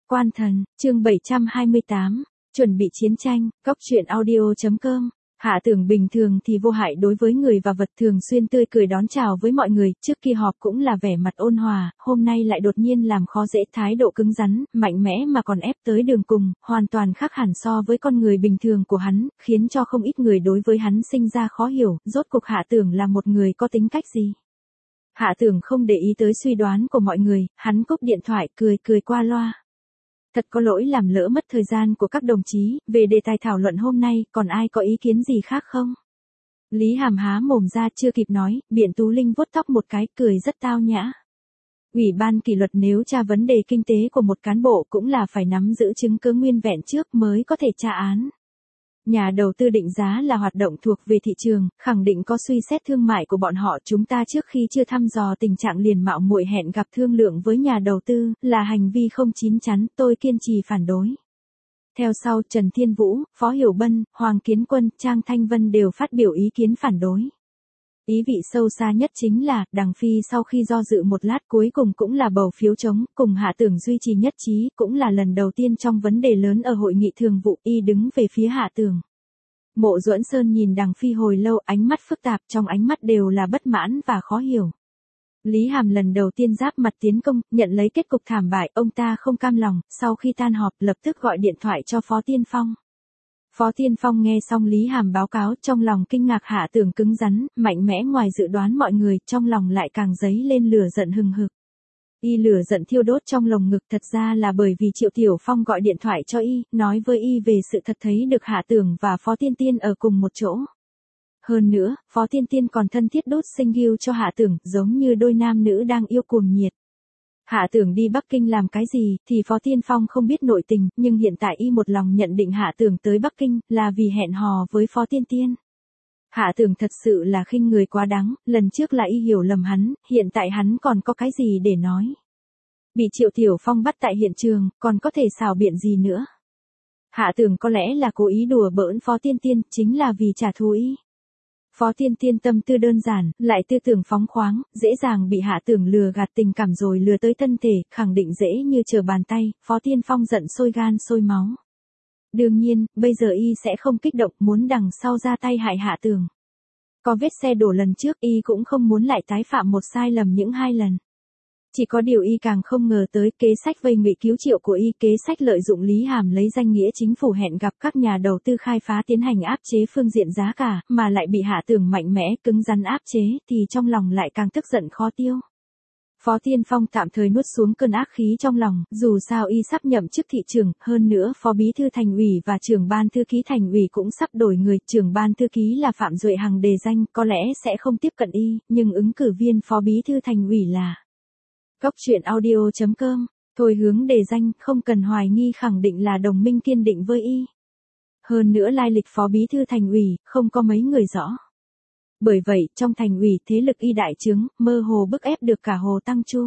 Quan thần, chương 728, chuẩn bị chiến tranh, góc truyện audio.com. Hạ Tưởng bình thường thì vô hại đối với người và vật, thường xuyên tươi cười đón chào với mọi người, trước khi họp cũng là vẻ mặt ôn hòa, hôm nay lại đột nhiên làm khó dễ, thái độ cứng rắn, mạnh mẽ mà còn ép tới đường cùng, hoàn toàn khác hẳn so với con người bình thường của hắn, khiến cho không ít người đối với hắn sinh ra khó hiểu, rốt cuộc Hạ Tưởng là một người có tính cách gì. Hạ Tưởng không để ý tới suy đoán của mọi người, hắn cúp điện thoại cười qua loa. Thật có lỗi làm lỡ mất thời gian của các đồng chí, về đề tài thảo luận hôm nay, còn ai có ý kiến gì khác không? Lý Hàm há mồm ra chưa kịp nói, Biện Tú Linh vuốt tóc một cái, cười rất tao nhã. Ủy ban kỷ luật nếu tra vấn đề kinh tế của một cán bộ cũng là phải nắm giữ chứng cứ nguyên vẹn trước mới có thể tra án. Nhà đầu tư định giá là hoạt động thuộc về thị trường, khẳng định có suy xét thương mại của bọn họ, chúng ta trước khi chưa thăm dò tình trạng liền mạo muội hẹn gặp thương lượng với nhà đầu tư, là hành vi không chín chắn, tôi kiên trì phản đối. Theo sau, Trần Thiên Vũ, Phó Hiểu Bân, Hoàng Kiến Quân, Trang Thanh Vân đều phát biểu ý kiến phản đối. Ý vị sâu xa nhất chính là, Đằng Phi sau khi do dự một lát cuối cùng cũng là bầu phiếu chống, cùng Hạ Tưởng duy trì nhất trí, cũng là lần đầu tiên trong vấn đề lớn ở hội nghị thường vụ, y đứng về phía Hạ Tưởng. Mộ Duẫn Sơn nhìn Đằng Phi hồi lâu, ánh mắt phức tạp, trong ánh mắt đều là bất mãn và khó hiểu. Lý Hàm lần đầu tiên giáp mặt tiến công, nhận lấy kết cục thảm bại, ông ta không cam lòng, sau khi tan họp lập tức gọi điện thoại cho Phó Tiên Phong. Phó Tiên Phong nghe xong Lý Hàm báo cáo, trong lòng kinh ngạc, Hạ Tưởng cứng rắn, mạnh mẽ ngoài dự đoán mọi người, trong lòng lại càng dấy lên lửa giận hừng hực. Y lửa giận thiêu đốt trong lồng ngực, thật ra là bởi vì Triệu Tiểu Phong gọi điện thoại cho y, nói với y về sự thật thấy được Hạ Tưởng và Phó Tiên Tiên ở cùng một chỗ. Hơn nữa, Phó Tiên Tiên còn thân thiết đốt sinh ghiêu cho Hạ Tưởng, giống như đôi nam nữ đang yêu cuồng nhiệt. Hạ Tưởng đi Bắc Kinh làm cái gì, thì Phó Tiên Phong không biết nội tình, nhưng hiện tại y một lòng nhận định Hạ Tưởng tới Bắc Kinh, là vì hẹn hò với Phó Tiên Tiên. Hạ Tưởng thật sự là khinh người quá đáng, lần trước là y hiểu lầm hắn, hiện tại hắn còn có cái gì để nói. Bị Triệu Tiểu Phong bắt tại hiện trường, còn có thể xào biện gì nữa. Hạ Tưởng có lẽ là cố ý đùa bỡn Phó Tiên Tiên, chính là vì trả thù y. Phó Tiên Tiên tâm tư đơn giản, lại tư tưởng phóng khoáng, dễ dàng bị Hạ Tưởng lừa gạt tình cảm rồi lừa tới thân thể, khẳng định dễ như trở bàn tay, Phó Tiên Phong giận sôi gan sôi máu. Đương nhiên, bây giờ y sẽ không kích động, muốn đằng sau ra tay hại Hạ Tưởng. Có vết xe đổ lần trước, y cũng không muốn lại tái phạm một sai lầm những 2 lần. Chỉ có điều y càng không ngờ tới kế sách vây ngụy cứu Triệu của y, kế sách lợi dụng Lý Hàm lấy danh nghĩa chính phủ hẹn gặp các nhà đầu tư khai phá tiến hành áp chế phương diện giá cả, mà lại bị Hạ Tưởng mạnh mẽ cứng rắn áp chế, thì trong lòng lại càng tức giận khó tiêu. Phó Tiên Phong tạm thời nuốt xuống cơn ác khí trong lòng, dù sao y sắp nhậm chức thị trưởng, hơn nữa Phó Bí thư Thành ủy và trưởng ban thư ký Thành ủy cũng sắp đổi người, trưởng ban thư ký là Phạm Duệ Hằng đề danh, có lẽ sẽ không tiếp cận y, nhưng ứng cử viên Phó Bí thư Thành ủy là góc truyện audio.com, thôi hướng đề danh, không cần hoài nghi khẳng định là đồng minh kiên định với y. Hơn nữa lai lịch Phó Bí thư Thành ủy, không có mấy người rõ. Bởi vậy, trong Thành ủy thế lực y đại trướng, mơ hồ bức ép được cả Hồ Tăng Chu.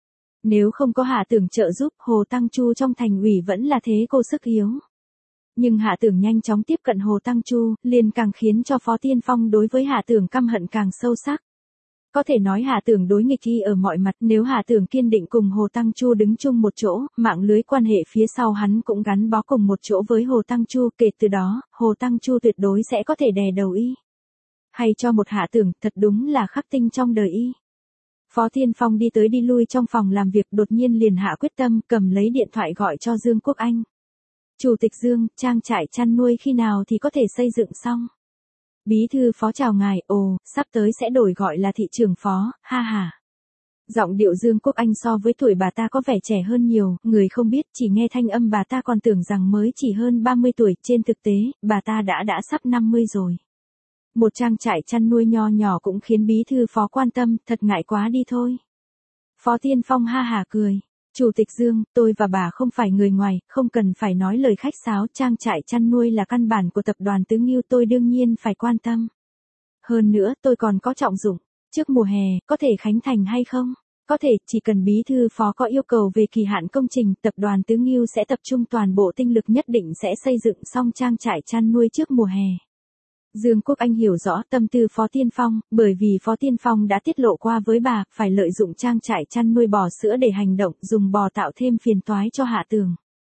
Nếu không có Hạ Tưởng trợ giúp, Hồ Tăng Chu trong Thành ủy vẫn là thế cô sức yếu. Nhưng Hạ Tưởng nhanh chóng tiếp cận Hồ Tăng Chu, liền càng khiến cho Phó Tiên Phong đối với Hạ Tưởng căm hận càng sâu sắc. Có thể nói Hạ Tưởng đối nghịch y ở mọi mặt, nếu Hạ Tưởng kiên định cùng Hồ Tăng Chu đứng chung một chỗ, mạng lưới quan hệ phía sau hắn cũng gắn bó cùng một chỗ với Hồ Tăng Chu, kể từ đó, Hồ Tăng Chu tuyệt đối sẽ có thể đè đầu y. Hay cho một Hạ Tưởng, thật đúng là khắc tinh trong đời y. Phó Tiên Phong đi tới đi lui trong phòng làm việc, đột nhiên liền hạ quyết tâm, cầm lấy điện thoại gọi cho Dương Quốc Anh. Chủ tịch Dương, trang trại chăn nuôi khi nào thì có thể xây dựng xong? Bí thư Phó chào ngài, ồ, sắp tới sẽ đổi gọi là thị trưởng Phó, ha ha. Giọng điệu Dương Quốc Anh so với tuổi bà ta có vẻ trẻ hơn nhiều, người không biết chỉ nghe thanh âm bà ta còn tưởng rằng mới chỉ hơn 30 tuổi, trên thực tế, bà ta đã sắp 50 rồi. Một trang trại chăn nuôi nho nhỏ cũng khiến Bí thư Phó quan tâm, thật ngại quá đi thôi. Phó Tiên Phong ha hả cười. Chủ tịch Dương, tôi và bà không phải người ngoài, không cần phải nói lời khách sáo, trang trại chăn nuôi là căn bản của tập đoàn Tứ Ngưu, tôi đương nhiên phải quan tâm. Hơn nữa, tôi còn có trọng dụng, trước mùa hè, có thể khánh thành hay không? Có thể, chỉ cần Bí thư Phó có yêu cầu về kỳ hạn công trình, tập đoàn Tứ Ngưu sẽ tập trung toàn bộ tinh lực, nhất định sẽ xây dựng xong trang trại chăn nuôi trước mùa hè. Dương Quốc Anh hiểu rõ tâm tư Phó Tiên Phong, bởi vì Phó Tiên Phong đã tiết lộ qua với bà, phải lợi dụng trang trại chăn nuôi bò sữa để hành động, dùng bò tạo thêm phiền toái cho Hạ Tưởng.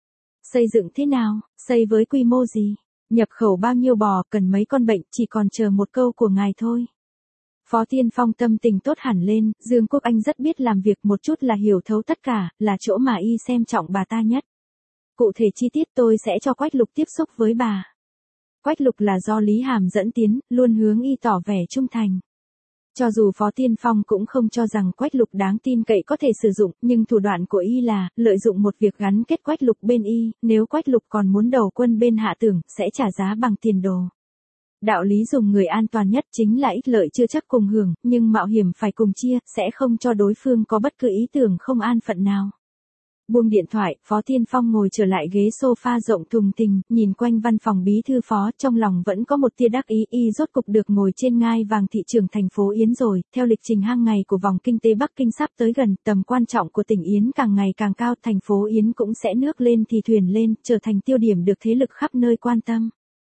Xây dựng thế nào, xây với quy mô gì, nhập khẩu bao nhiêu bò, cần mấy con bệnh, chỉ còn chờ một câu của ngài thôi. Phó Tiên Phong tâm tình tốt hẳn lên, Dương Quốc Anh rất biết làm việc, một chút là hiểu thấu tất cả, là chỗ mà y xem trọng bà ta nhất. Cụ thể chi tiết tôi sẽ cho Quách Lục tiếp xúc với bà. Quách Lục là do Lý Hàm dẫn tiến, luôn hướng y tỏ vẻ trung thành. Cho dù Phó Tiên Phong cũng không cho rằng Quách Lục đáng tin cậy có thể sử dụng, nhưng thủ đoạn của y là lợi dụng một việc gắn kết Quách Lục bên y, nếu Quách Lục còn muốn đầu quân bên Hạ Tưởng, sẽ trả giá bằng tiền đồ. Đạo lý dùng người an toàn nhất chính là ích lợi chưa chắc cùng hưởng, nhưng mạo hiểm phải cùng chia, sẽ không cho đối phương có bất cứ ý tưởng không an phận nào. Buông điện thoại, Phó Tiên Phong ngồi trở lại ghế sofa rộng thùng thình, nhìn quanh văn phòng bí thư phó, trong lòng vẫn có một tia đắc ý, y rốt cục được ngồi trên ngai vàng thị trường thành phố Yến rồi, theo lịch trình hàng ngày của vòng kinh tế Bắc Kinh sắp tới gần, tầm quan trọng của tỉnh Yến càng ngày càng cao, thành phố Yến cũng sẽ nước lên thì thuyền lên, trở thành tiêu điểm được thế lực khắp nơi quan tâm.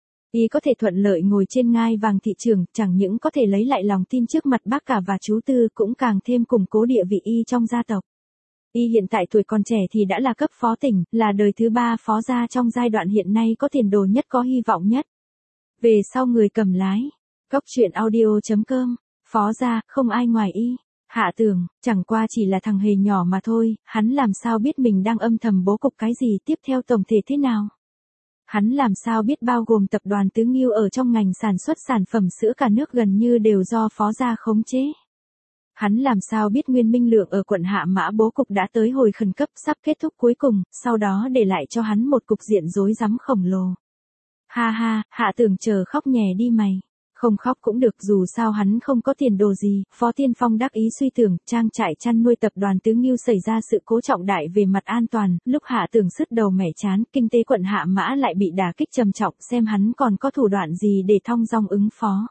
Y có thể thuận lợi ngồi trên ngai vàng thị trường, chẳng những có thể lấy lại lòng tin trước mặt bác cả và chú Tư, cũng càng thêm củng cố địa vị y trong gia tộc. Y hiện tại tuổi còn trẻ thì đã là cấp phó tỉnh, là đời thứ 3 phó gia trong giai đoạn hiện nay có tiền đồ nhất, có hy vọng nhất. Về sau người cầm lái. Cóc truyện audio.com. Phó gia, không ai ngoài y. Hạ Tưởng, chẳng qua chỉ là thằng hề nhỏ mà thôi, hắn làm sao biết mình đang âm thầm bố cục cái gì, tiếp theo tổng thể thế nào. Hắn làm sao biết bao gồm tập đoàn Tứ Nghiêu ở trong ngành sản xuất sản phẩm sữa cả nước gần như đều do phó gia khống chế. Hắn làm sao biết Nguyên Minh Lượng ở quận Hạ Mã bố cục đã tới hồi khẩn cấp, sắp kết thúc cuối cùng, sau đó để lại cho hắn một cục diện rối rắm khổng lồ. Ha ha, Hạ Tưởng chờ khóc nhè đi mày. Không khóc cũng được, dù sao hắn không có tiền đồ gì. Phó Tiên Phong đắc ý suy tưởng, trang trại chăn nuôi tập đoàn Tứ Nghiêu xảy ra sự cố trọng đại về mặt an toàn, lúc Hạ Tưởng sứt đầu mẻ chán, kinh tế quận Hạ Mã lại bị đả kích trầm trọng, xem hắn còn có thủ đoạn gì để thong dong ứng phó.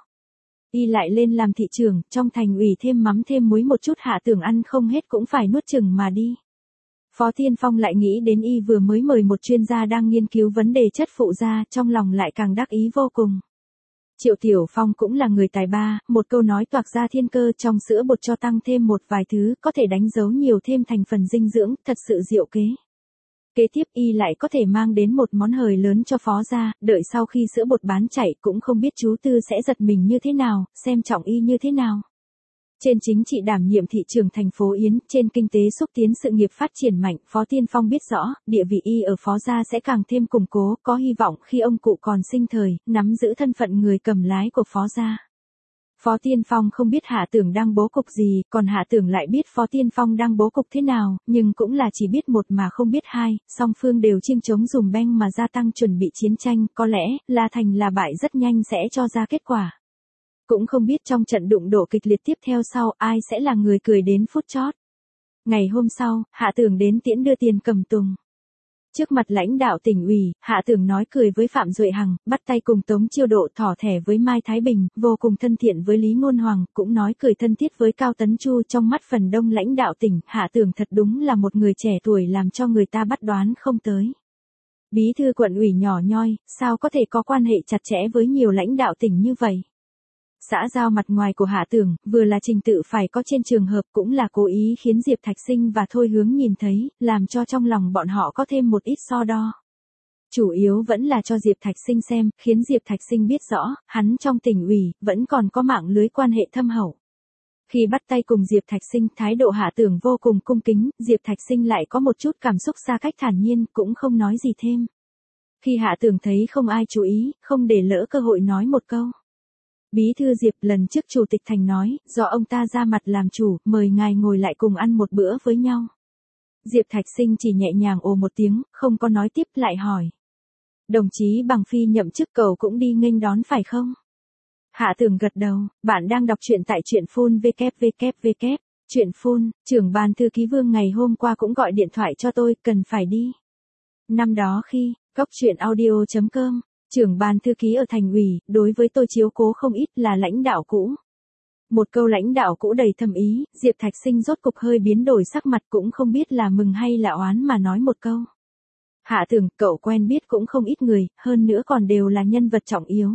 Y lại lên làm thị trưởng, trong thành ủy thêm mắm thêm muối một chút, Hạ Tưởng ăn không hết cũng phải nuốt chừng mà đi. Phó Tiên Phong lại nghĩ đến y vừa mới mời một chuyên gia đang nghiên cứu vấn đề chất phụ da, trong lòng lại càng đắc ý vô cùng. Triệu Tiểu Phong cũng là người tài ba, một câu nói toạc ra thiên cơ, trong sữa bột cho tăng thêm một vài thứ, có thể đánh dấu nhiều thêm thành phần dinh dưỡng, thật sự diệu kế. Kế tiếp y lại có thể mang đến một món hời lớn cho phó gia, đợi sau khi sữa bột bán chạy cũng không biết chú Tư sẽ giật mình như thế nào, xem trọng y như thế nào. Trên chính trị đảm nhiệm thị trường thành phố Yến, trên kinh tế xúc tiến sự nghiệp phát triển mạnh, Phó Tiên Phong biết rõ, địa vị y ở phó gia sẽ càng thêm củng cố, có hy vọng khi ông cụ còn sinh thời, nắm giữ thân phận người cầm lái của phó gia. Phó Tiên Phong không biết Hạ Tưởng đang bố cục gì, còn Hạ Tưởng lại biết Phó Tiên Phong đang bố cục thế nào, nhưng cũng là chỉ biết một mà không biết hai, song phương đều chiêng trống dùm beng mà gia tăng chuẩn bị chiến tranh, có lẽ là thành là bại rất nhanh sẽ cho ra kết quả. Cũng không biết trong trận đụng độ kịch liệt tiếp theo sau, ai sẽ là người cười đến phút chót. Ngày hôm sau, Hạ Tưởng đến tiễn đưa Tiền Cẩm Tùng. Trước mặt lãnh đạo tỉnh ủy, Hạ Tưởng nói cười với Phạm Duệ Hằng, bắt tay cùng Tống Chiêu Độ, thỏ thẻ với Mai Thái Bình, vô cùng thân thiện với Lý Ngôn Hoàng, cũng nói cười thân thiết với Cao Tấn Chu. Trong mắt phần đông lãnh đạo tỉnh, Hạ Tưởng thật đúng là một người trẻ tuổi làm cho người ta bắt đoán không tới. Bí thư quận ủy nhỏ nhoi, sao có thể có quan hệ chặt chẽ với nhiều lãnh đạo tỉnh như vậy? Xã giao mặt ngoài của Hạ Tưởng, vừa là trình tự phải có trên trường hợp, cũng là cố ý khiến Diệp Thạch Sinh và Thôi Hướng nhìn thấy, làm cho trong lòng bọn họ có thêm một ít so đo. Chủ yếu vẫn là cho Diệp Thạch Sinh xem, khiến Diệp Thạch Sinh biết rõ, hắn trong tỉnh ủy, vẫn còn có mạng lưới quan hệ thâm hậu. Khi bắt tay cùng Diệp Thạch Sinh, thái độ Hạ Tưởng vô cùng cung kính, Diệp Thạch Sinh lại có một chút cảm xúc xa cách thản nhiên, cũng không nói gì thêm. Khi Hạ Tưởng thấy không ai chú ý, không để lỡ cơ hội nói một câu. Bí thư Diệp, lần trước Chủ tịch Thành nói, do ông ta ra mặt làm chủ, mời ngài ngồi lại cùng ăn một bữa với nhau. Diệp Thạch Sinh chỉ nhẹ nhàng ồ một tiếng, không có nói tiếp, lại hỏi. Đồng chí Bằng Phi nhậm chức cậu cũng đi nghênh đón phải không? Hạ Tưởng gật đầu, bạn đang đọc truyện tại truyện phun www. Truyện phun, trưởng ban thư ký Vương ngày hôm qua cũng gọi điện thoại cho tôi, cần phải đi. Năm đó khi, cóc truyện audio.com. Trưởng ban thư ký ở thành ủy, đối với tôi chiếu cố không ít, là lãnh đạo cũ. Một câu lãnh đạo cũ đầy thâm ý, Diệp Thạch Sinh rốt cục hơi biến đổi sắc mặt, cũng không biết là mừng hay là oán mà nói một câu. Hạ Tưởng, cậu quen biết cũng không ít người, hơn nữa còn đều là nhân vật trọng yếu.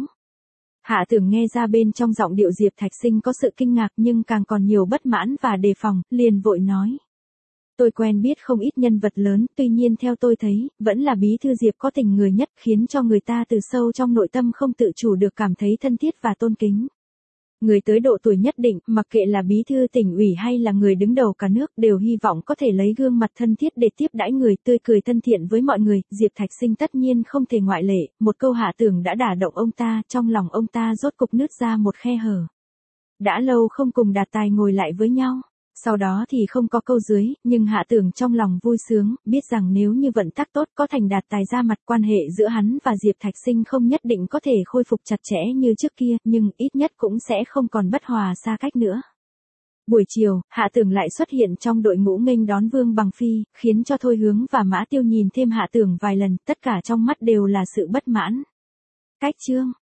Hạ Tưởng nghe ra bên trong giọng điệu Diệp Thạch Sinh có sự kinh ngạc nhưng càng còn nhiều bất mãn và đề phòng, liền vội nói. Tôi quen biết không ít nhân vật lớn, tuy nhiên theo tôi thấy, vẫn là bí thư Diệp có tình người nhất, khiến cho người ta từ sâu trong nội tâm không tự chủ được cảm thấy thân thiết và tôn kính. Người tới độ tuổi nhất định, mặc kệ là bí thư tỉnh ủy hay là người đứng đầu cả nước, đều hy vọng có thể lấy gương mặt thân thiết để tiếp đãi người, tươi cười thân thiện với mọi người. Diệp Thạch Sinh tất nhiên không thể ngoại lệ, một câu Hạ Tưởng đã đả động ông ta, trong lòng ông ta rốt cục nứt ra một khe hở. Đã lâu không cùng Đạt Tài ngồi lại với nhau. Sau đó thì không có câu dưới, nhưng Hạ Tưởng trong lòng vui sướng, biết rằng nếu như vận tắc tốt có thành Đạt Tài ra mặt, quan hệ giữa hắn và Diệp Thạch Sinh không nhất định có thể khôi phục chặt chẽ như trước kia, nhưng ít nhất cũng sẽ không còn bất hòa xa cách nữa. Buổi chiều, Hạ Tưởng lại xuất hiện trong đội ngũ nghênh đón Vương Bằng Phi, khiến cho Thôi Hướng và Mã Tiêu nhìn thêm Hạ Tưởng vài lần, tất cả trong mắt đều là sự bất mãn. Cách chương